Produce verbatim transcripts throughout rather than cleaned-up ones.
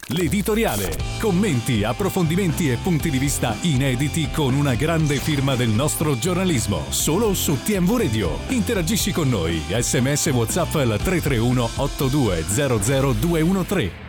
L'editoriale. Commenti, approfondimenti e punti di vista inediti con una grande firma del nostro giornalismo. Solo su T M V Radio. Interagisci con noi. Sms WhatsApp al tre tre uno otto due zero zero due uno tre.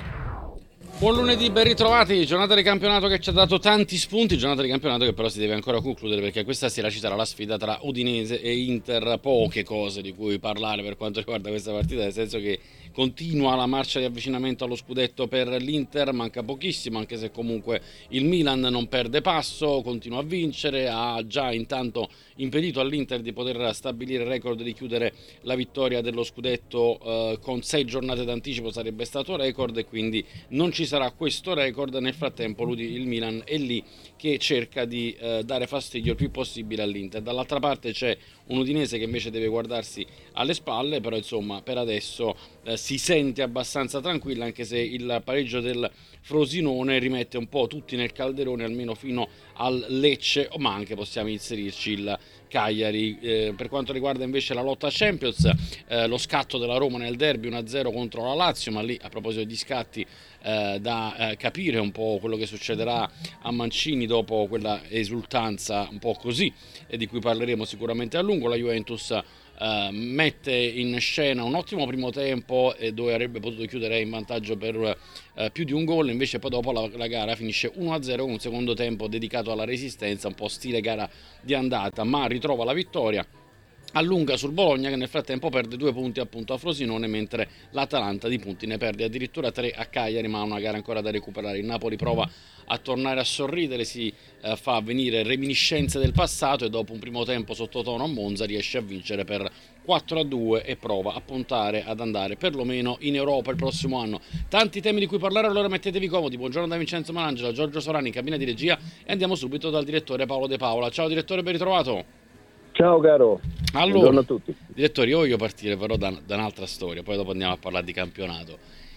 Buon lunedì, ben ritrovati. Giornata di campionato che ci ha dato tanti spunti, giornata di campionato che però si deve ancora concludere, perché questa sera ci sarà la sfida tra Udinese e Inter. Poche cose di cui parlare per quanto riguarda questa partita, nel senso che continua la marcia di avvicinamento allo scudetto per l'Inter, manca pochissimo, anche se comunque il Milan non perde passo, continua a vincere, ha già intanto impedito all'Inter di poter stabilire il record di chiudere la vittoria dello scudetto eh, con sei giornate d'anticipo, sarebbe stato record, e quindi non ci sarà questo record. Nel frattempo il Milan è lì che cerca di eh, dare fastidio il più possibile all'Inter. Dall'altra parte c'è un Udinese che invece deve guardarsi alle spalle, però insomma per adesso eh, si sente abbastanza tranquilla, anche se il pareggio del Frosinone rimette un po' tutti nel calderone, almeno fino al Lecce, ma anche possiamo inserirci il Cagliari. Eh, per quanto riguarda invece la lotta a Champions, eh, lo scatto della Roma nel derby uno a zero contro la Lazio, ma lì a proposito di scatti eh, da eh, capire un po' quello che succederà a Mancini dopo quella esultanza un po' così, e di cui parleremo sicuramente a lungo. La Juventus Uh, mette in scena un ottimo primo tempo e dove avrebbe potuto chiudere in vantaggio per uh, più di un gol, invece poi dopo la, la gara finisce uno a zero con un secondo tempo dedicato alla resistenza, un po' stile gara di andata, ma ritrova la vittoria. Allunga sul Bologna, che nel frattempo perde due punti appunto a Frosinone, mentre l'Atalanta di punti ne perde addirittura tre a Cagliari, ma ha una gara ancora da recuperare. Il Napoli prova a tornare a sorridere, si eh, fa venire reminiscenze del passato e dopo un primo tempo sottotono a Monza riesce a vincere per quattro a due e prova a puntare ad andare perlomeno in Europa il prossimo anno. Tanti temi di cui parlare, allora mettetevi comodi. Buongiorno da Vincenzo Malangelo, Giorgio Sorani in cabina di regia, e andiamo subito dal direttore Paolo De Paola. Ciao direttore, ben ritrovato. Ciao caro, allora, buongiorno a tutti. Direttore, io voglio partire però da, da un'altra storia, poi dopo andiamo a parlare di campionato.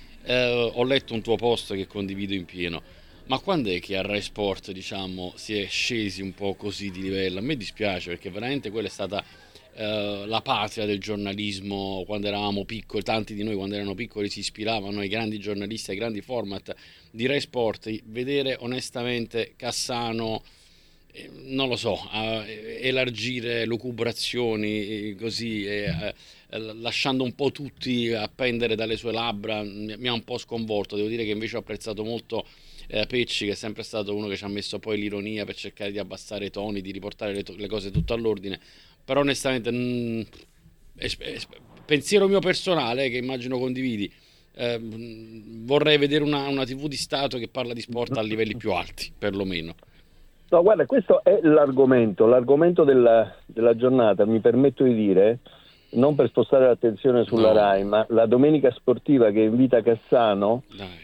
Eh, ho letto un tuo post che condivido in pieno, ma quando è che a Rai Sport, diciamo, si è scesi un po' così di livello? A me dispiace, perché veramente quella è stata eh, la patria del giornalismo quando eravamo piccoli. Tanti di noi quando erano piccoli si ispiravano ai grandi giornalisti, ai grandi format di Rai Sport. Vedere onestamente Cassano, non lo so, a elargire lucubrazioni così, e, eh, lasciando un po' tutti a pendere dalle sue labbra, mi ha un po' sconvolto. Devo dire che invece ho apprezzato molto eh, Pecci, che è sempre stato uno che ci ha messo poi l'ironia per cercare di abbassare i toni, di riportare le, to- le cose tutto all'ordine. Però onestamente mh, es- es- pensiero mio personale, che immagino condividi, eh, vorrei vedere una, una tivù di Stato che parla di sport a livelli più alti, perlomeno. No, guarda, questo è l'argomento, l'argomento della, della giornata, mi permetto di dire, non per spostare l'attenzione sulla no. Rai, ma la domenica sportiva che invita Cassano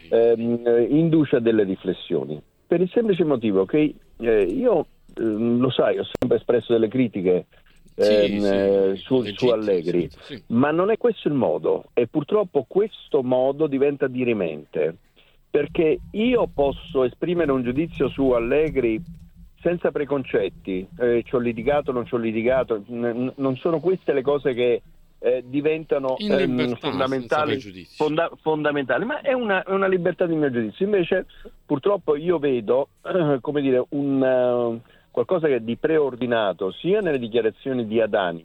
ehm, induce a delle riflessioni, per il semplice motivo che eh, io, eh, lo sai, ho sempre espresso delle critiche ehm, sì, eh, sì, su, su Allegri, sì, sì. Ma non è questo il modo, e purtroppo questo modo diventa dirimente, perché io posso esprimere un giudizio su Allegri senza preconcetti, eh, ci ho litigato, non ci ho litigato, n- non sono queste le cose che eh, diventano ehm, fondamentali, fonda- fondamentali, ma è una, una libertà di mio giudizio. Invece purtroppo io vedo, eh, come dire, un, uh, qualcosa che è di preordinato sia nelle dichiarazioni di Adani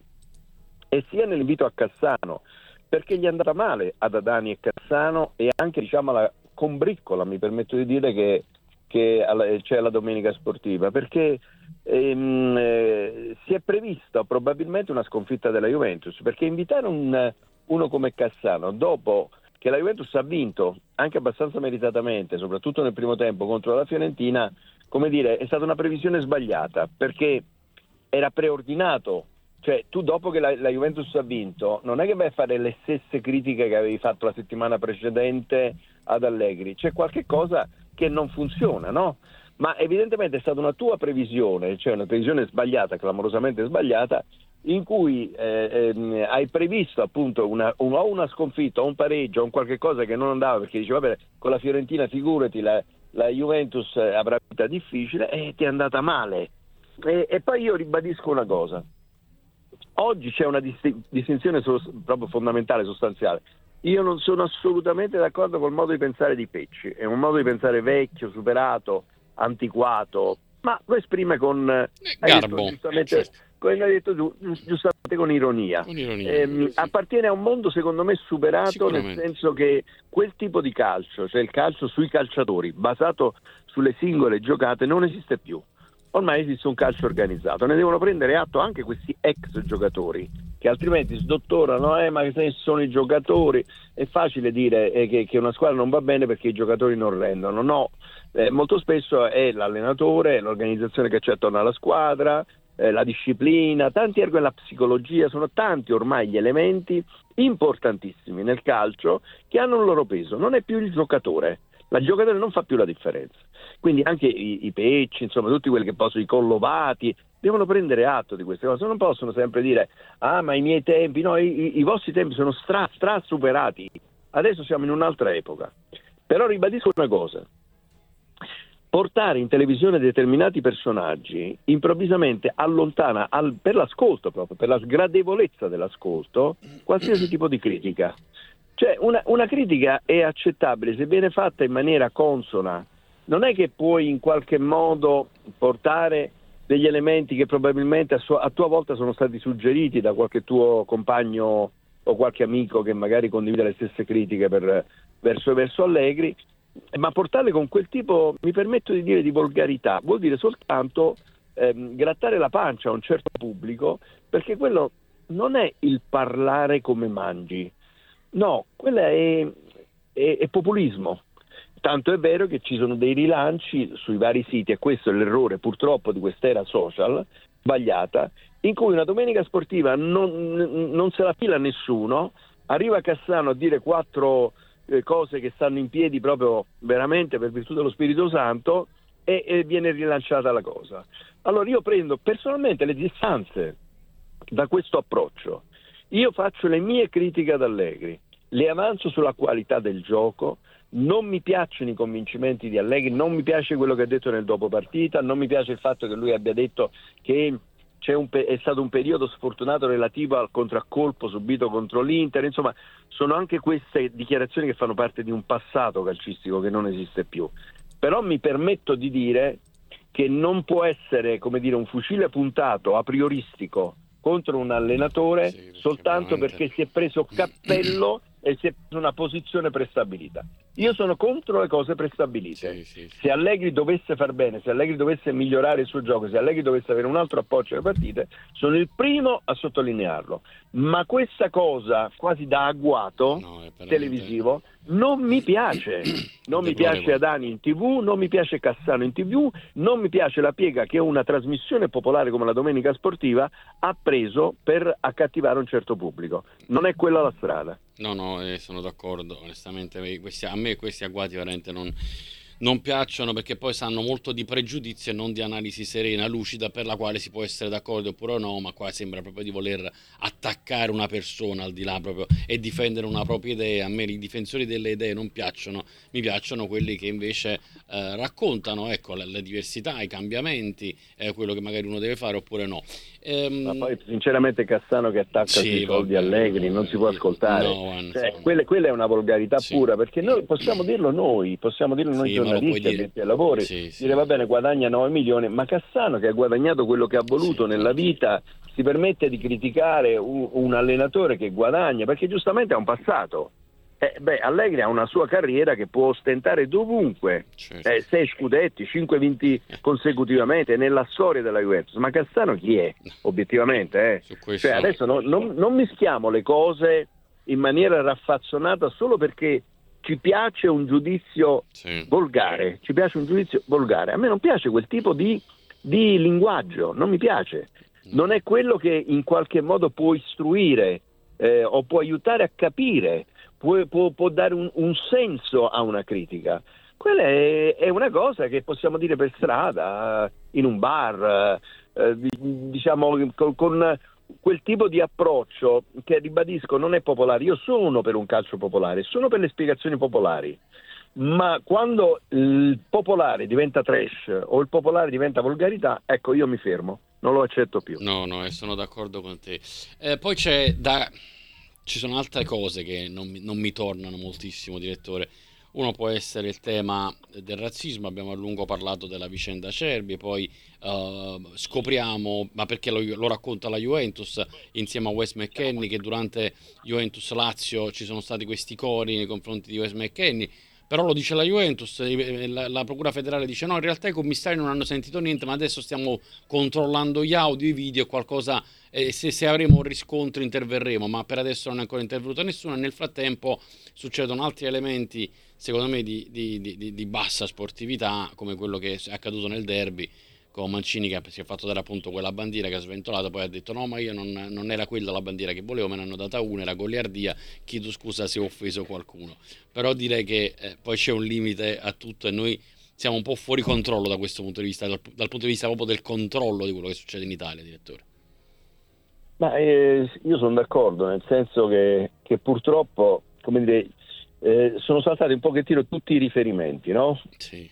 e sia nell'invito a Cassano, perché gli è andata male ad Adani e Cassano, e anche, diciamo, la combriccola, mi permetto di dire, che che c'è la domenica sportiva, perché ehm, eh, si è prevista probabilmente una sconfitta della Juventus, perché invitare un, uno come Cassano dopo che la Juventus ha vinto anche abbastanza meritatamente, soprattutto nel primo tempo contro la Fiorentina, come dire, è stata una previsione sbagliata, perché era preordinato. Cioè, tu dopo che la, la Juventus ha vinto non è che vai a fare le stesse critiche che avevi fatto la settimana precedente ad Allegri, c'è qualche cosa che non funziona, no? Ma evidentemente è stata una tua previsione, cioè una previsione sbagliata, clamorosamente sbagliata, in cui eh, eh, hai previsto appunto una, un, o una sconfitta o un pareggio o un qualche cosa che non andava, perché dicevi vabbè, con la Fiorentina figurati, la, la Juventus avrà vita difficile, e ti è andata male. E, e poi io ribadisco una cosa: oggi c'è una disti- distinzione so- proprio fondamentale, sostanziale, io non sono assolutamente d'accordo col modo di pensare di Pecci, è un modo di pensare vecchio, superato, antiquato, ma lo esprime con eh, Garbo, detto, giustamente, certo. come hai detto tu, giustamente con ironia. Con ironia, Eh, sì. Appartiene a un mondo secondo me superato, nel senso che quel tipo di calcio, cioè il calcio sui calciatori, basato sulle singole giocate, non esiste più. Ormai esiste un calcio organizzato, ne devono prendere atto anche questi ex giocatori che altrimenti sdottorano, eh, ma che sono i giocatori, è facile dire eh, che, che una squadra non va bene perché i giocatori non rendono, no, eh, molto spesso è l'allenatore, l'organizzazione che c'è attorno alla squadra, eh, la disciplina, tanti ergo e la psicologia, sono tanti ormai gli elementi importantissimi nel calcio che hanno il loro peso, non è più il giocatore. La giocatore non fa più la differenza, quindi anche i, i Pecci, insomma tutti quelli che possono, i Collovati, devono prendere atto di queste cose, non possono sempre dire ah ma i miei tempi, no, i, i vostri tempi sono stra, stra superati, adesso siamo in un'altra epoca. Però ribadisco una cosa, portare in televisione determinati personaggi improvvisamente allontana al, per l'ascolto proprio, per la sgradevolezza dell'ascolto, qualsiasi tipo di critica. Cioè una, una critica è accettabile se viene fatta in maniera consona, non è che puoi in qualche modo portare degli elementi che probabilmente a, sua, a tua volta sono stati suggeriti da qualche tuo compagno o qualche amico che magari condivide le stesse critiche per, verso, verso Allegri, ma portarle con quel tipo, mi permetto di dire, di volgarità, vuol dire soltanto ehm, grattare la pancia a un certo pubblico, perché quello non è il parlare come mangi. No, quello è, è, è populismo. Tanto è vero che ci sono dei rilanci sui vari siti, e questo è l'errore purtroppo di quest'era social sbagliata, in cui una domenica sportiva non, non se la fila nessuno, arriva Cassano a dire quattro eh, cose che stanno in piedi proprio veramente per virtù dello Spirito Santo e, e viene rilanciata la cosa. Allora io prendo personalmente le distanze da questo approccio. Io faccio le mie critiche ad Allegri, le avanzo sulla qualità del gioco, non mi piacciono i convincimenti di Allegri, non mi piace quello che ha detto nel dopo partita, non mi piace il fatto che lui abbia detto che c'è un pe- è stato un periodo sfortunato relativo al contraccolpo subito contro l'Inter, insomma sono anche queste dichiarazioni che fanno parte di un passato calcistico che non esiste più. Però mi permetto di dire che non può essere, come dire, un fucile puntato a prioristico contro un allenatore sì, perché soltanto veramente... perché si è preso cappello e si è preso una posizione prestabilita. Io sono contro le cose prestabilite. Sì, sì, sì. Se Allegri dovesse far bene, se Allegri dovesse migliorare il suo gioco, se Allegri dovesse avere un altro approccio alle partite, sono il primo a sottolinearlo. Ma questa cosa quasi da agguato no, televisivo non mi piace. Non mi piace Adani in tivù, non mi piace Cassano in tivù, non mi piace la piega che una trasmissione popolare come la Domenica Sportiva ha preso per accattivare un certo pubblico. Non è quella la strada. No, no, eh, sono d'accordo, onestamente questi, a me questi agguati veramente non, non piacciono, perché poi sanno molto di pregiudizio e non di analisi serena, lucida, per la quale si può essere d'accordo oppure no, ma qua sembra proprio di voler attaccare una persona al di là proprio e difendere una propria idea. A me i difensori delle idee non piacciono, mi piacciono quelli che invece eh, raccontano ecco le, le diversità, i cambiamenti, eh, quello che magari uno deve fare oppure no. Ehm... Ma poi sinceramente Cassano che attacca sì, sui soldi vabbè, Allegri non si può ascoltare, no, cioè, quella, quella è una volgarità sì. pura, perché noi possiamo dirlo noi, possiamo dirlo noi sì, giornalisti addetti dire... ai lavori, sì, sì. dire va bene guadagna nove milioni, ma Cassano che ha guadagnato quello che ha voluto sì, nella vita si permette di criticare un, un allenatore che guadagna, perché giustamente ha un passato. Eh, beh, Allegri ha una sua carriera che può ostentare dovunque, certo. eh, sei scudetti, cinque vinti consecutivamente nella storia della Juventus, ma Cassano chi è obiettivamente? Eh? Questo... Cioè, adesso no, non, non mischiamo le cose in maniera raffazzonata solo perché ci piace un giudizio sì. volgare, ci piace un giudizio volgare. A me non piace quel tipo di, di linguaggio, non mi piace, non è quello che in qualche modo può istruire eh, o può aiutare a capire. Può, può, può dare un, un senso a una critica. Quella è, è una cosa che possiamo dire per strada, in un bar, eh, diciamo con, con quel tipo di approccio che, ribadisco, non è popolare. Io sono per un calcio popolare, sono per le spiegazioni popolari, ma quando il popolare diventa trash o il popolare diventa volgarità, ecco io mi fermo, non lo accetto più. No, no, sono d'accordo con te. Eh, poi c'è da... ci sono altre cose che non mi, non mi tornano moltissimo, direttore. Uno può essere il tema del razzismo, abbiamo a lungo parlato della vicenda Acerbi, poi uh, scopriamo, ma perché lo, lo racconta la Juventus insieme a Wes McKennie, che durante Juventus-Lazio ci sono stati questi cori nei confronti di Wes McKennie, però lo dice la Juventus, la, la Procura Federale dice no, in realtà i commissari non hanno sentito niente, ma adesso stiamo controllando gli audio, i video, qualcosa, e se, se avremo un riscontro interverremo, ma per adesso non è ancora intervenuto nessuno, e nel frattempo succedono altri elementi secondo me di, di, di, di bassa sportività, come quello che è accaduto nel derby con Mancini, che si è fatto dare appunto quella bandiera, che ha sventolato, poi ha detto no, ma io non, non era quella la bandiera che volevo, me ne hanno data una, era goliardia, chiedo scusa se ho offeso qualcuno. Però direi che eh, poi c'è un limite a tutto, e noi siamo un po' fuori controllo da questo punto di vista, dal, dal punto di vista proprio del controllo di quello che succede in Italia, direttore. Ma eh, io sono d'accordo, nel senso che, che purtroppo, come dire, eh, sono saltati un pochettino tutti i riferimenti, no? Sì.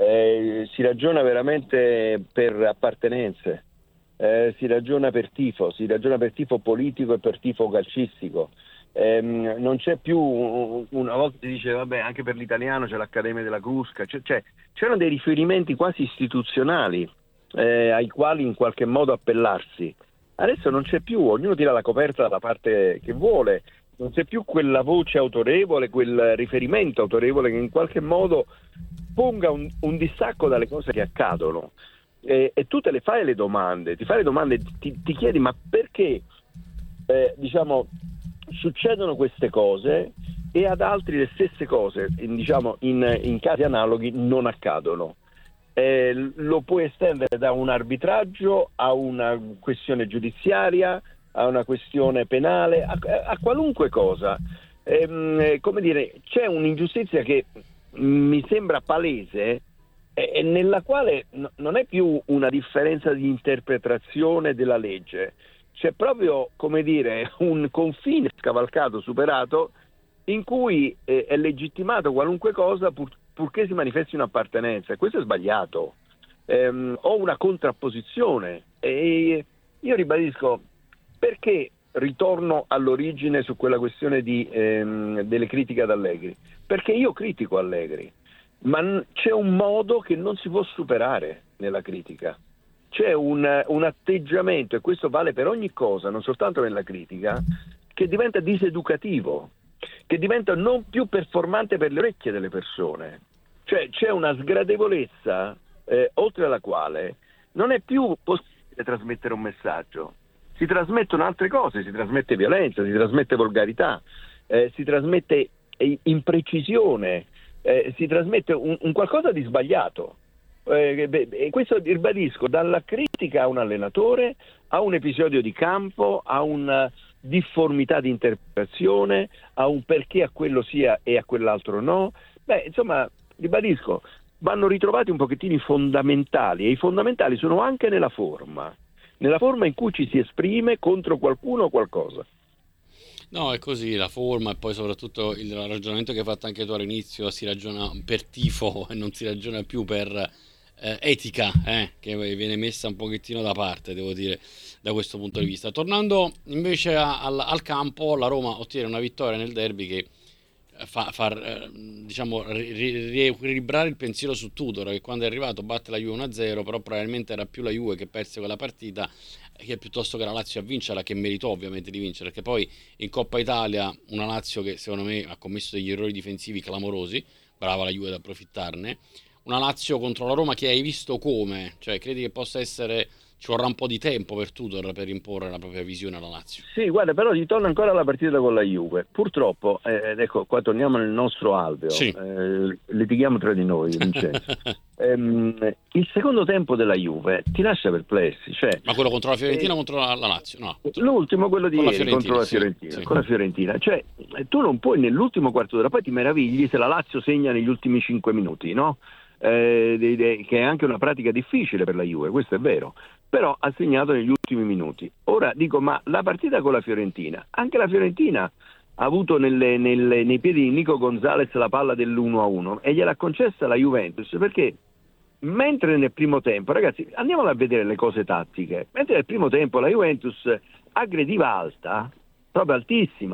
Eh, si ragiona veramente per appartenenze, eh, si ragiona per tifo, si ragiona per tifo politico e per tifo calcistico. Eh, non c'è più, una volta si dice vabbè, anche per l'italiano c'è l'Accademia della Crusca, cioè, cioè, c'erano dei riferimenti quasi istituzionali eh, ai quali in qualche modo appellarsi. Adesso non c'è più, ognuno tira la coperta dalla parte che vuole, non c'è più quella voce autorevole, quel riferimento autorevole che in qualche modo ponga un, un distacco dalle cose che accadono. E, e tu te le fai le domande, ti fai le domande, ti, ti chiedi ma perché eh, diciamo succedono queste cose e ad altri le stesse cose, in, diciamo in, in casi analoghi non accadono. Eh, lo puoi estendere da un arbitraggio a una questione giudiziaria, a una questione penale, a, a qualunque cosa. Eh, come dire, c'è un'ingiustizia che mi sembra palese e eh, nella quale no, non è più una differenza di interpretazione della legge, c'è proprio, come dire, un confine scavalcato, superato, in cui eh, è legittimato qualunque cosa pur, purché si manifesti un'appartenenza. Questo è sbagliato. Ehm, o una contrapposizione. E io ribadisco, perché ritorno all'origine su quella questione di, ehm, delle critiche ad Allegri? Perché io critico Allegri, ma n- c'è un modo che non si può superare nella critica. C'è un, un atteggiamento, e questo vale per ogni cosa, non soltanto nella critica, che diventa diseducativo, che diventa non più performante per le orecchie delle persone. Cioè c'è una sgradevolezza eh, oltre la quale non è più possibile trasmettere un messaggio. Si trasmettono altre cose, si trasmette violenza, si trasmette volgarità, eh, si trasmette imprecisione, eh, si trasmette un, un qualcosa di sbagliato. Eh, beh, e questo ribadisco, dalla critica a un allenatore, a un episodio di campo, a una difformità di interpretazione, a un perché a quello sia e a quell'altro no. Beh, insomma, ribadisco, vanno ritrovati un pochettino i fondamentali, e i fondamentali sono anche nella forma, nella forma in cui ci si esprime contro qualcuno o qualcosa. No, è così, la forma, e poi soprattutto il ragionamento che hai fatto anche tu all'inizio, si ragiona per tifo e non si ragiona più per eh, etica, eh, che viene messa un pochettino da parte, devo dire, da questo punto di vista. Tornando invece a, al, al campo, la Roma ottiene una vittoria nel derby che fa, fa diciamo riequilibrare il pensiero su Tudor, che quando è arrivato batte la Juve uno a zero, però probabilmente era più la Juve che perse quella partita che piuttosto che la Lazio a vincerla, che meritò ovviamente di vincere, perché poi in Coppa Italia una Lazio che secondo me ha commesso degli errori difensivi clamorosi, brava la Juve ad approfittarne, una Lazio contro la Roma che hai visto come, cioè credi che possa essere, ci vorrà un po' di tempo per Tudor per imporre la propria visione alla Lazio? Sì, guarda, però ritorno ancora alla partita con la Juve. Purtroppo, eh, ecco, qua torniamo nel nostro alveo, sì. eh, litighiamo tra di noi, Vincenzo. ehm, il secondo tempo della Juve ti lascia perplessi. Cioè, ma quello contro la Fiorentina o eh, contro la, la Lazio? No. L'ultimo, quello di ieri, contro la Fiorentina. Sì, sì. Con la Fiorentina. Cioè, tu non puoi nell'ultimo quarto d'ora, poi ti meravigli se la Lazio segna negli ultimi cinque minuti, no? Eh, de, de, che è anche una pratica difficile per la Juve, questo è vero, però ha segnato negli ultimi minuti. Ora dico, ma la partita con la Fiorentina, anche la Fiorentina ha avuto nelle, nelle, nei piedi di Nico Gonzalez la palla dell'uno a uno e gliel'ha concessa la Juventus, perché mentre nel primo tempo, ragazzi, andiamo a vedere le cose tattiche, mentre nel primo tempo la Juventus aggrediva alta, proprio altissima,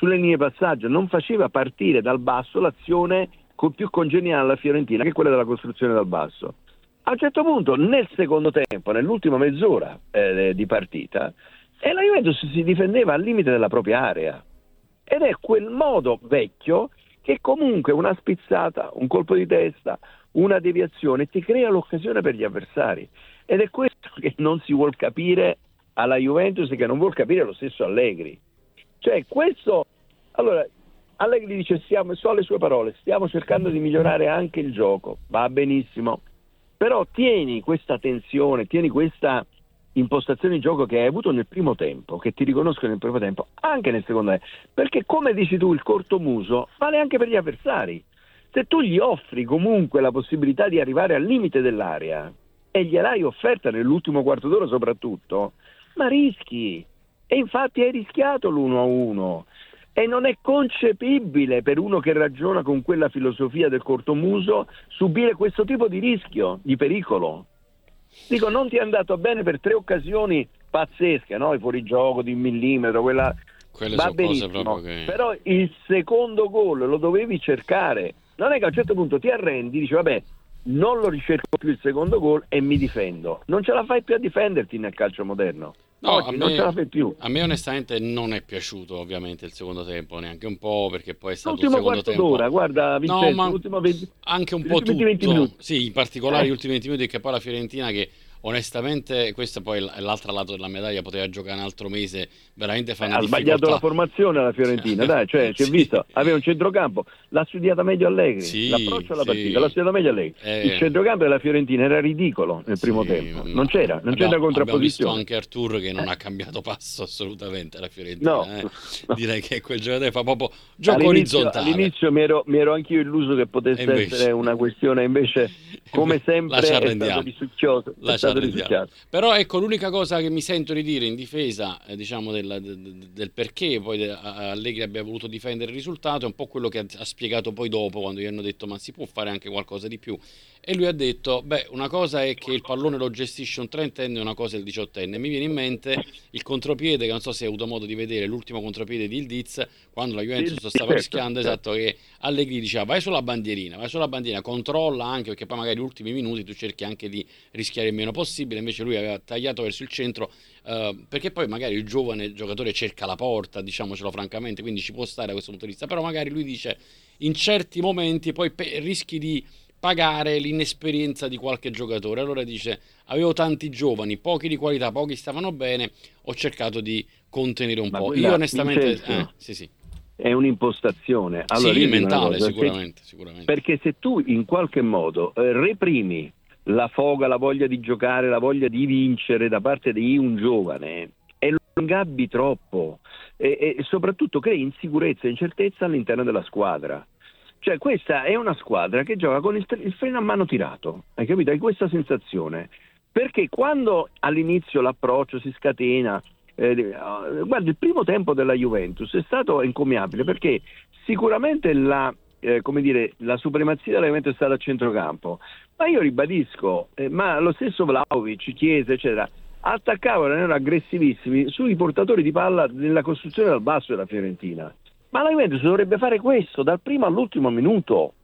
sulle linee passaggio, non faceva partire dal basso l'azione più congeniale alla Fiorentina, che è quella della costruzione dal basso. A un certo punto, nel secondo tempo, nell'ultima mezz'ora eh, di partita, e la Juventus si difendeva al limite della propria area. Ed è quel modo vecchio che comunque una spizzata, un colpo di testa, una deviazione ti crea l'occasione per gli avversari. Ed è questo che non si vuol capire alla Juventus e che non vuol capire lo stesso Allegri. Cioè questo, allora Allegri dice, stiamo, so le sue parole, stiamo cercando di migliorare anche il gioco, va benissimo, però tieni questa tensione, tieni questa impostazione di gioco che hai avuto nel primo tempo, che ti riconosco nel primo tempo, anche nel secondo tempo, perché come dici tu il cortomuso vale anche per gli avversari. Se tu gli offri comunque la possibilità di arrivare al limite dell'area e gliel'hai offerta nell'ultimo quarto d'ora soprattutto, ma rischi, e infatti hai rischiato l'uno a uno, e non è concepibile per uno che ragiona con quella filosofia del cortomuso subire questo tipo di rischio, di pericolo. Dico, non ti è andato bene per tre occasioni pazzesche, no? Il fuorigioco di un millimetro, quella Quelle va sono cose benissimo, proprio che... però il secondo gol lo dovevi cercare. Non è che a un certo punto ti arrendi, dici vabbè, non lo ricerco più il secondo gol e mi difendo. Non ce la fai più a difenderti nel calcio moderno. No, Oggi a me, non ce la fai più. A me onestamente non è piaciuto ovviamente il secondo tempo, neanche un po', perché poi è stato L'ultimo il secondo quarto tempo. d'ora, guarda Vincenzo, No, ma l'ultimo venti, anche un po' ultimi venti tutto. minuti. Sì, in particolare Eh. gli ultimi venti minuti, che poi la Fiorentina, che onestamente, questo poi è l'altro lato della medaglia, poteva giocare un altro mese, veramente fa una Ha difficoltà. sbagliato la formazione alla Fiorentina, dai, cioè si è Sì. visto, aveva un centrocampo, l'ha studiata meglio Allegri, Sì, l'approccio alla sì. partita, l'ha studiata meglio Allegri. Eh. Il centrocampo della Fiorentina era ridicolo nel primo Sì, tempo, ma- non c'era, non c'era abbiamo- Abbiamo visto contrapposizione. anche Artur che non ha cambiato passo assolutamente la Fiorentina. No, eh. no. Direi che quel giocatore fa proprio gioco All'inizio, orizzontale. all'inizio mi ero, mi ero anch'io illuso che potesse E invece- essere una questione, invece come sempre La ci è arrendiamo. stato risucchioso, è La ci stato arrendiamo. risucchiato. Però ecco, l'unica cosa che mi sento di dire in difesa, eh, diciamo, del, del- del perché poi de- a- Allegri abbia voluto difendere il risultato, è un po' quello che ha, ha spiegato poi dopo, quando gli hanno detto ma si può fare anche qualcosa di più. E lui ha detto, beh, una cosa è che il pallone lo gestisce un trentenne e una cosa è il diciottenne. Mi viene in mente il contropiede, che non so se hai avuto modo di vedere, l'ultimo contropiede di Ildiz, quando la Juventus Sì, stava certo, rischiando, esatto, che Allegri diceva vai sulla bandierina, vai sulla bandierina, controlla anche, perché poi magari gli ultimi minuti tu cerchi anche di rischiare il meno possibile, invece lui aveva tagliato verso il centro, eh, perché poi magari il giovane giocatore cerca la porta, diciamocelo francamente, quindi ci può stare da questo punto di vista, però magari lui dice in certi momenti poi pe- rischi di pagare l'inesperienza di qualche giocatore. Allora dice, avevo tanti giovani, pochi di qualità, pochi stavano bene, ho cercato di contenere un Ma po'. quella, Io onestamente... Vincenzo, eh, sì, sì. è un'impostazione. Allora, Sì, io dico una mentale, cosa, sicuramente, se- sicuramente. perché se tu in qualche modo eh, reprimi la foga, la voglia di giocare, la voglia di vincere da parte di un giovane e lo ingabbi troppo e, e soprattutto crei insicurezza e incertezza all'interno della squadra. Cioè questa è una squadra che gioca con il, il freno a mano tirato, hai capito? Hai questa sensazione, perché quando all'inizio l'approccio si scatena, eh, guarda, il primo tempo della Juventus è stato encomiabile, perché sicuramente la, eh, come dire, la supremazia della Juventus è stata a centrocampo, ma io ribadisco, eh, ma lo stesso Vlahovic, Chiesa eccetera, attaccavano, erano aggressivissimi sui portatori di palla nella costruzione dal basso della Fiorentina. Ma la Juventus dovrebbe fare questo dal primo all'ultimo minuto.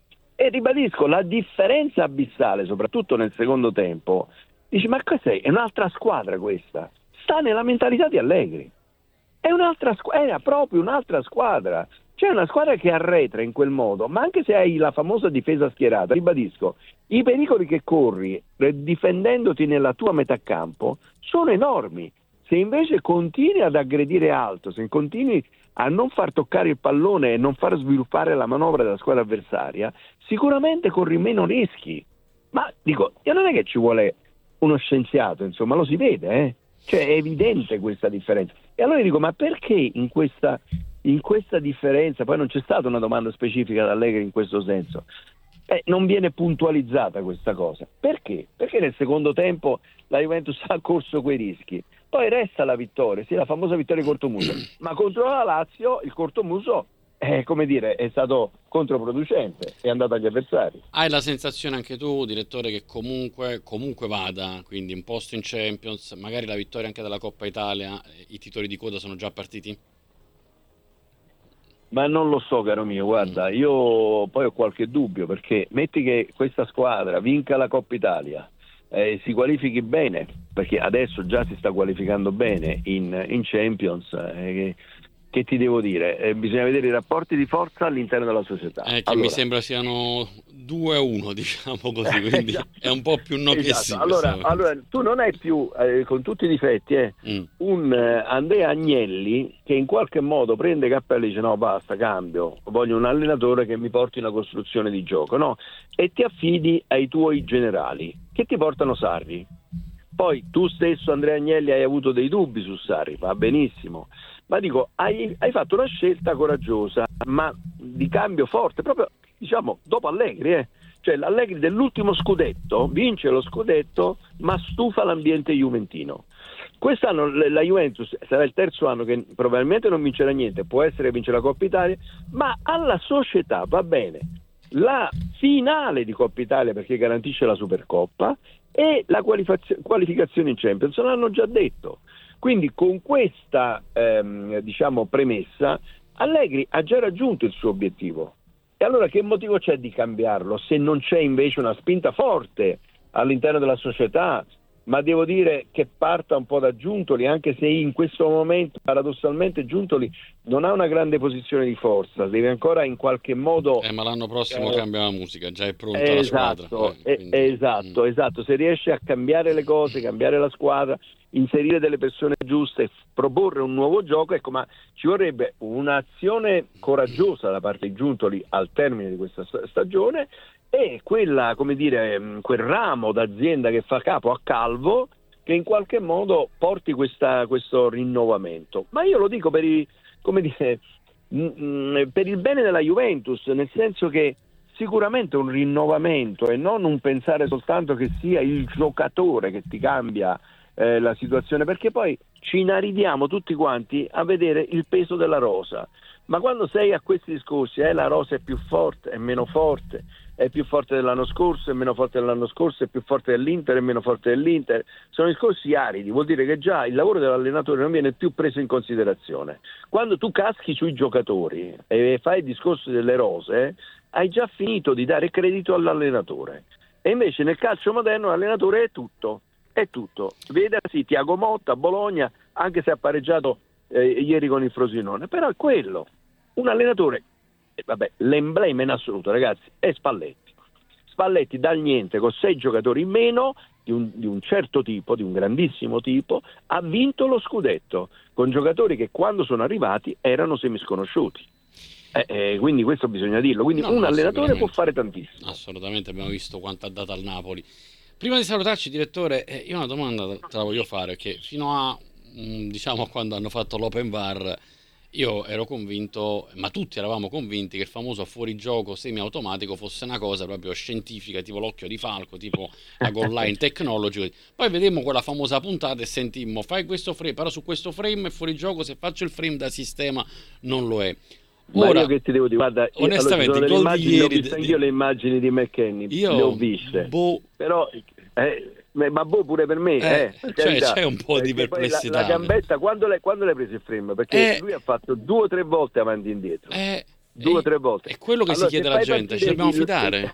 E ribadisco, la differenza abissale, soprattutto nel secondo tempo, dici, ma questa è un'altra squadra questa, sta nella mentalità di Allegri. È un'altra squadra, era proprio un'altra squadra. C'è una squadra che arretra in quel modo, ma anche se hai la famosa difesa schierata, ribadisco, i pericoli che corri eh, difendendoti nella tua metà campo sono enormi. Se invece continui ad aggredire alto, se continui a non far toccare il pallone e non far sviluppare la manovra della squadra avversaria, sicuramente corri meno rischi. Ma dico, io non è che ci vuole uno scienziato, insomma, lo si vede, eh? Cioè è evidente questa differenza. E allora dico, ma perché in questa, in questa differenza, poi non c'è stata una domanda specifica da Allegri in questo senso, eh, non viene puntualizzata questa cosa? Perché? Perché nel secondo tempo la Juventus ha corso quei rischi. Poi resta la vittoria, sì, la famosa vittoria di cortomuso, ma contro la Lazio il cortomuso è, come dire, è stato controproducente, è andato agli avversari. Hai la sensazione anche tu, direttore, che comunque, comunque vada, quindi un posto in Champions, magari la vittoria anche della Coppa Italia, i titoli di coda sono già partiti? Ma non lo so, caro mio, guarda, io poi ho qualche dubbio, perché metti che questa squadra vinca la Coppa Italia, eh, si qualifichi bene, perché adesso già si sta qualificando bene in, in Champions, eh, che ti devo dire? Eh, bisogna vedere i rapporti di forza all'interno della società. Eh, che allora, mi sembra siano due a uno, diciamo così, quindi esatto. È un po' più no che Esatto. sì. Allora, allora, tu non hai più, eh, con tutti i difetti, eh, mm. un eh, Andrea Agnelli che in qualche modo prende cappello e dice no basta, cambio, voglio un allenatore che mi porti una costruzione di gioco, no? E ti affidi ai tuoi generali che ti portano Sarri. Poi tu stesso, Andrea Agnelli, hai avuto dei dubbi su Sarri, va benissimo, ma dico, hai, hai fatto una scelta coraggiosa, ma di cambio forte, proprio diciamo dopo Allegri, eh. Cioè l'Allegri dell'ultimo scudetto vince lo scudetto, ma stufa l'ambiente juventino. Quest'anno la Juventus sarà il terzo anno che probabilmente non vincerà niente, può essere che vince la Coppa Italia, ma alla società va bene la finale di Coppa Italia perché garantisce la Supercoppa e la qualifaz- qualificazione in Champions, l'hanno già detto. Quindi con questa ehm, diciamo premessa Allegri ha già raggiunto il suo obiettivo. E allora che motivo c'è di cambiarlo se non c'è invece una spinta forte all'interno della società? Ma devo dire che parta un po' da Giuntoli, anche se in questo momento paradossalmente Giuntoli non ha una grande posizione di forza, deve ancora in qualche modo... Eh, ma l'anno prossimo eh, cambia la musica, già è pronta esatto, la squadra. Eh, quindi... Esatto, esatto, se riesce a cambiare le cose, cambiare la squadra, inserire delle persone giuste, proporre un nuovo gioco, ecco, ma ci vorrebbe un'azione coraggiosa da parte di Giuntoli al termine di questa stagione e quella, come dire, quel ramo d'azienda che fa capo a Calvo che in qualche modo porti questa, questo rinnovamento. Ma io lo dico per i, come dire, per il bene della Juventus, nel senso che sicuramente un rinnovamento e non un pensare soltanto che sia il giocatore che ti cambia eh, la situazione, perché poi ci inaridiamo tutti quanti a vedere il peso della rosa. Ma quando sei a questi discorsi, eh, la rosa è più forte, è meno forte, è più forte dell'anno scorso, è meno forte dell'anno scorso, è più forte dell'Inter, è meno forte dell'Inter, sono discorsi aridi, vuol dire che già il lavoro dell'allenatore non viene più preso in considerazione. Quando tu caschi sui giocatori e fai il discorso delle rose, hai già finito di dare credito all'allenatore. E invece nel calcio moderno l'allenatore è tutto, è tutto. Vedasi Thiago Motta a Bologna, anche se ha pareggiato eh, ieri con il Frosinone, però è quello. Un allenatore, eh, vabbè, l'emblema in assoluto, ragazzi, è Spalletti. Spalletti dal niente, con sei giocatori in meno, di un, di un certo tipo, di un grandissimo tipo, ha vinto lo scudetto, con giocatori che quando sono arrivati erano semisconosciuti. Eh, eh, quindi questo bisogna dirlo. Quindi no, un allenatore può fare tantissimo. Assolutamente, abbiamo visto quanto ha dato al Napoli. Prima di salutarci, direttore, eh, io una domanda te la voglio fare, che fino a diciamo quando hanno fatto l'open bar io ero convinto, ma tutti eravamo convinti, che il famoso fuorigioco semiautomatico fosse una cosa proprio scientifica, tipo l'occhio di falco, tipo la goal line technology. Poi vedemmo quella famosa puntata e sentimmo fai questo frame, però su questo frame è fuorigioco, se faccio il frame da sistema non lo è. Ora, ma io che ti devo dire, guarda, onestamente, allora, gol immagini, di ho ieri, visto di... anch'io le immagini di McKennie, io, le ho viste, boh, però eh, ma boh pure per me, eh, eh, per cioè, c'è un po' di perplessità. La, la gambetta, quando l'hai, quando l'hai preso il frame? Perché eh, lui ha fatto due o tre volte avanti e indietro, eh, due o eh, tre volte. È quello che allora, si chiede alla gente, ci dobbiamo fidare?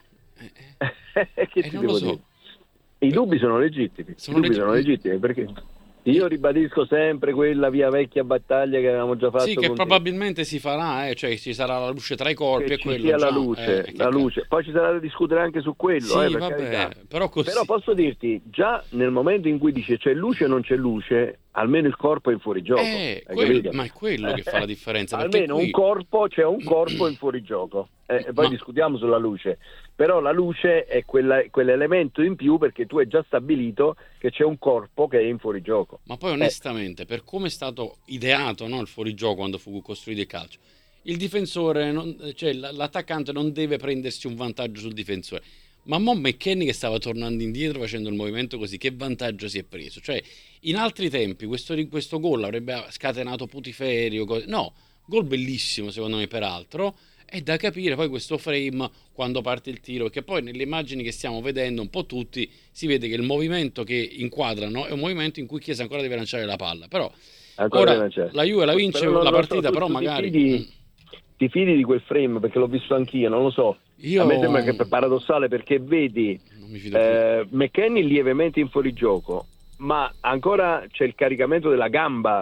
che eh, ti non devo lo so. dire? I dubbi sono legittimi, sono i dubbi legit- sono legittimi perché io ribadisco sempre quella via vecchia battaglia che avevamo già fatto. Sì, che con probabilmente te. si farà, eh, cioè ci sarà la luce tra i corpi che e quello. Ci sia già, la luce, eh, la luce. Poi ci sarà da discutere anche su quello. Sì, eh, per vabbè, però, così... però posso dirti, già nel momento in cui dice c'è luce o non c'è luce, almeno il corpo è in fuorigioco. Eh, quello, ma è quello che fa la differenza. Almeno qui... un corpo, c'è un corpo in fuorigioco. Eh, poi ma... discutiamo sulla luce. Però la luce è quella, quell'elemento in più perché tu hai già stabilito che c'è un corpo che è in fuorigioco. Ma poi onestamente, eh. per come è stato ideato, no, il fuorigioco quando fu costruito il calcio, il difensore, non, cioè l'attaccante non deve prendersi un vantaggio sul difensore. Ma mo McKennie che stava tornando indietro facendo il movimento così, che vantaggio si è preso? Cioè, in altri tempi questo, questo gol avrebbe scatenato putiferio, cose... no, gol bellissimo secondo me peraltro. È da capire poi questo frame quando parte il tiro, perché poi nelle immagini che stiamo vedendo un po' tutti si vede che il movimento che inquadrano è un movimento in cui Chiesa ancora deve lanciare la palla, però ancora ora la Juve la vince però la non partita, so, però tu magari ti fidi, ti fidi di quel frame? Perché l'ho visto anch'io, non lo so. Io... A me sembra che è paradossale, perché vedi eh, McKennie lievemente in fuorigioco, ma ancora c'è il caricamento della gamba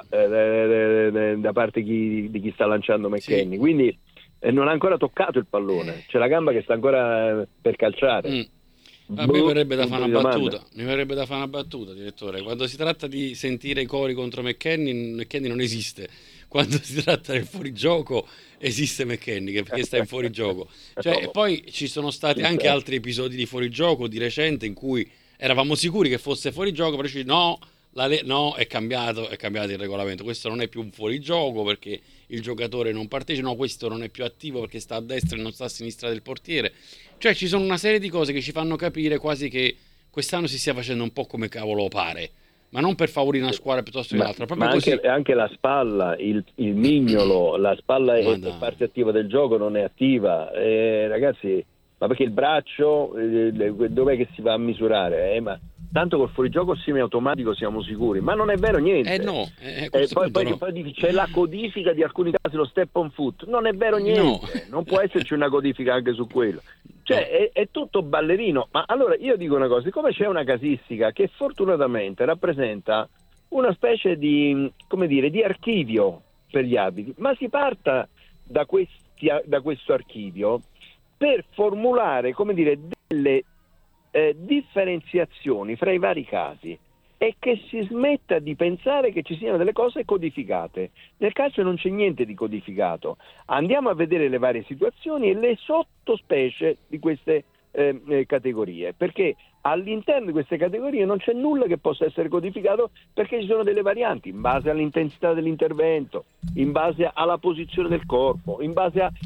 eh, da parte chi, di chi sta lanciando McKennie, sì. Quindi eh, non ha ancora toccato il pallone, c'è la gamba che sta ancora eh, per calciare. Mm. A me verrebbe da fare una battuta, mi verrebbe da fare una battuta, direttore. Quando si tratta di sentire i cori contro McKennie, McKennie non esiste. Quando si tratta del fuorigioco esiste McKennie, perché sta in fuorigioco. Cioè, e poi ci sono stati anche altri episodi di fuorigioco di recente in cui eravamo sicuri che fosse fuorigioco, però ci no, la le- no, è cambiato, è cambiato il regolamento. Questo non è più un fuorigioco perché il giocatore non partecipa, no, questo non è più attivo perché sta a destra e non sta a sinistra del portiere. Cioè ci sono una serie di cose che ci fanno capire quasi che quest'anno si stia facendo un po' come cavolo pare, ma non per favorire una squadra piuttosto che ma, l'altra, proprio ma così. Anche, anche la spalla, il, il mignolo, la spalla è, è parte attiva del gioco, non è attiva, eh, ragazzi, ma perché il braccio eh, dov'è che si va a misurare? Eh, ma tanto col fuorigioco semiautomatico siamo sicuri, ma non è vero niente. Eh no, eh, eh, poi, poi, no. poi c'è la codifica di alcuni casi, lo step on foot, non è vero niente, no. Non può esserci una codifica anche su quello. Cioè no. è, è tutto ballerino. Ma allora io dico una cosa, siccome c'è una casistica che fortunatamente rappresenta una specie di, come dire, di archivio per gli arbitri, ma si parta da, questi, da questo archivio per formulare, come dire, delle eh, differenziazioni fra i vari casi, e che si smetta di pensare che ci siano delle cose codificate. Nel calcio non c'è niente di codificato. Andiamo a vedere le varie situazioni e le sottospecie di queste eh, eh, categorie, perché all'interno di queste categorie non c'è nulla che possa essere codificato, perché ci sono delle varianti in base all'intensità dell'intervento, in base alla posizione del corpo, in base a,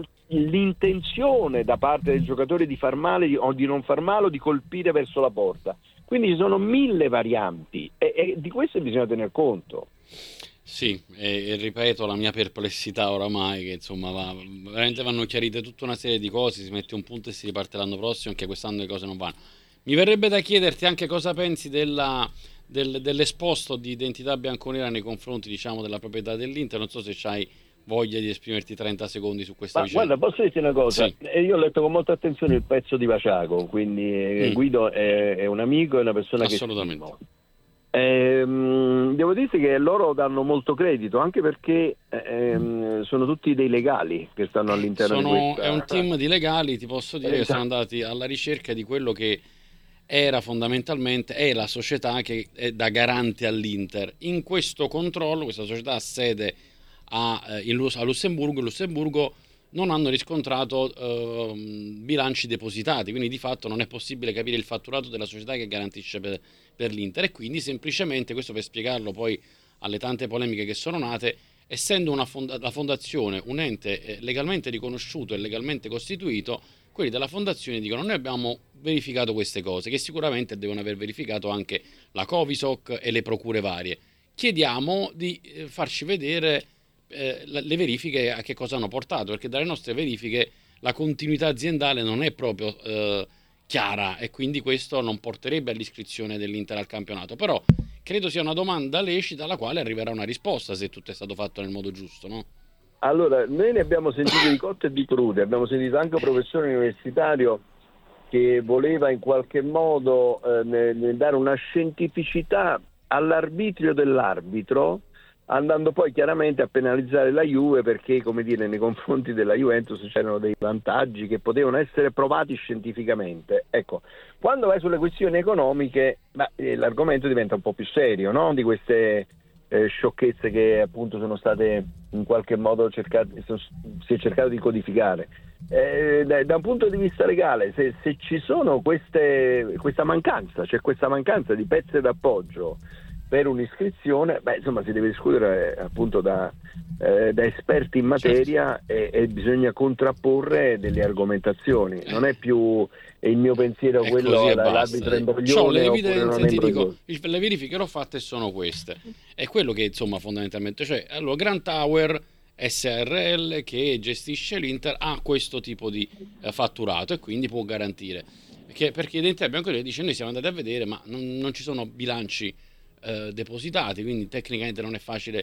all'intenzione da parte del giocatore di far male o di non far male o di colpire verso la porta. Quindi ci sono mille varianti e, e di questo bisogna tener conto. Sì, e, e ripeto la mia perplessità oramai, che insomma va, veramente vanno chiarite tutta una serie di cose, si mette un punto e si riparte l'anno prossimo, anche quest'anno le cose non vanno. Mi verrebbe da chiederti anche cosa pensi della, del, dell'esposto di identità bianconera nei confronti, diciamo, della proprietà dell'Inter. Non so se c'hai voglia di esprimerti trenta secondi su questa Ma vicenda. Guarda, posso dirti una cosa? Sì. Io ho letto con molta attenzione il pezzo di Vaciaco, quindi mm. Guido è, è un amico, è una persona assolutamente. che stimo. Ehm, devo dirti che loro danno molto credito, anche perché ehm, sono tutti dei legali che stanno all'interno sono, di questa... È un team di legali, ti posso dire, esatto. Che sono andati alla ricerca di quello che era fondamentalmente è la società che è da garante all'Inter. In questo controllo, questa società ha sede a, in, a Lussemburgo, in Lussemburgo non hanno riscontrato eh, bilanci depositati, quindi di fatto non è possibile capire il fatturato della società che garantisce per, per l'Inter, e quindi semplicemente, questo per spiegarlo poi alle tante polemiche che sono nate, essendo una fonda- la fondazione un ente eh, legalmente riconosciuto e legalmente costituito, quelli della fondazione dicono: noi abbiamo verificato queste cose, che sicuramente devono aver verificato anche la Covisoc e le procure varie, chiediamo di eh, farci vedere Eh, le verifiche a che cosa hanno portato, perché dalle nostre verifiche la continuità aziendale non è proprio eh, chiara, e quindi questo non porterebbe all'iscrizione dell'Inter al campionato. Però credo sia una domanda lecita alla quale arriverà una risposta, se tutto è stato fatto nel modo giusto, no? Allora, noi ne abbiamo sentito di cotte e di crude, abbiamo sentito anche un professore universitario che voleva in qualche modo eh, ne, ne dare una scientificità all'arbitrio dell'arbitro, andando poi chiaramente a penalizzare la Juve, perché, come dire, nei confronti della Juventus c'erano dei vantaggi che potevano essere provati scientificamente. Ecco, quando vai sulle questioni economiche, beh, eh, l'argomento diventa un po' più serio, no? Di queste eh, sciocchezze che appunto sono state in qualche modo cercate, sono, si è cercato di codificare. Eh, da, da un punto di vista legale, se, se ci sono queste, questa mancanza, c'è cioè questa mancanza di pezzi d'appoggio per un'iscrizione, beh, insomma, si deve discutere eh, appunto da, eh, da esperti in materia, e, e bisogna contrapporre delle argomentazioni. Non è più il mio pensiero è quello l'arbitro imbroglione. Le evidenze, ti dico, le verifiche che ho fatte sono queste. È quello che, insomma, fondamentalmente, cioè, allora, Grand Tower S R L, che gestisce l'Inter, ha questo tipo di eh, fatturato e quindi può garantire. Perché, perché l'Inter Bianco dice: noi siamo andati a vedere, ma non, non ci sono bilanci Eh, depositati, quindi tecnicamente non è facile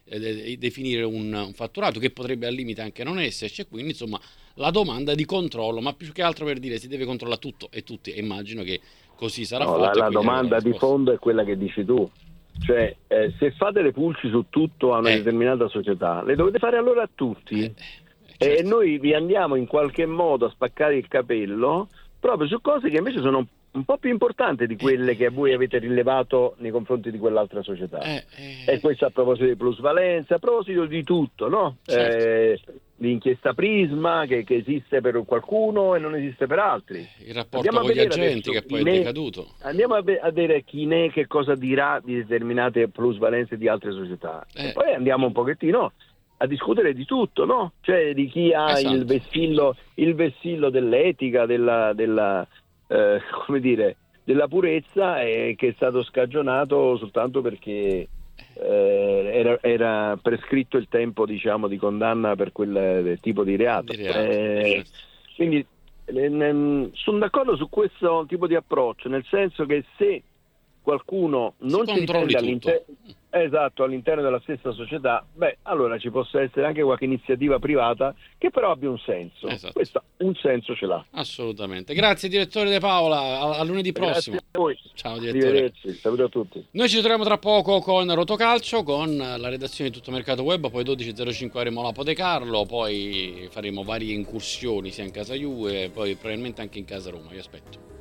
eh, definire un, un fatturato che potrebbe al limite anche non esserci, e quindi insomma la domanda di controllo, ma più che altro per dire si deve controllare tutto e tutti, e immagino che così sarà no, fatto. La, la domanda di fondo è quella che dici tu, cioè eh, se fate le pulci su tutto a una eh. determinata società, le dovete fare allora a tutti, eh, certo. E noi vi andiamo in qualche modo a spaccare il capello proprio su cose che invece sono un po' più importanti di quelle che voi avete rilevato nei confronti di quell'altra società. Eh, eh. E questo a proposito di plusvalenza, a proposito di tutto, no? Certo. Eh, l'inchiesta Prisma che, che esiste per qualcuno e non esiste per altri. Il rapporto con gli agenti che poi è decaduto. Andiamo a vedere chi ne che cosa dirà di determinate plusvalenze di altre società. Eh. E poi andiamo un pochettino a discutere di tutto, no? Cioè di chi ha esatto. il vessillo, il vessillo dell'etica, della, della eh, come dire, della purezza, e che è stato scagionato soltanto perché eh, era, era prescritto il tempo, diciamo, di condanna per quel tipo di reato. Di reato eh, certo. Quindi eh, sono d'accordo su questo tipo di approccio, nel senso che se qualcuno non si, si ritiene all'interno, esatto, all'interno della stessa società, beh, allora ci possa essere anche qualche iniziativa privata che però abbia un senso. Esatto. Questo un senso ce l'ha. Assolutamente. Grazie direttore De Paola, a, a lunedì prossimo. Grazie a voi. Ciao direttore. Arrivederci, saluto a tutti. Noi ci troviamo tra poco con Rotocalcio, con la redazione di Tutto Mercato Web, poi dodici e zero cinque avremo la Pode Carlo, poi faremo varie incursioni sia in casa Juve, poi probabilmente anche in casa Roma, vi aspetto.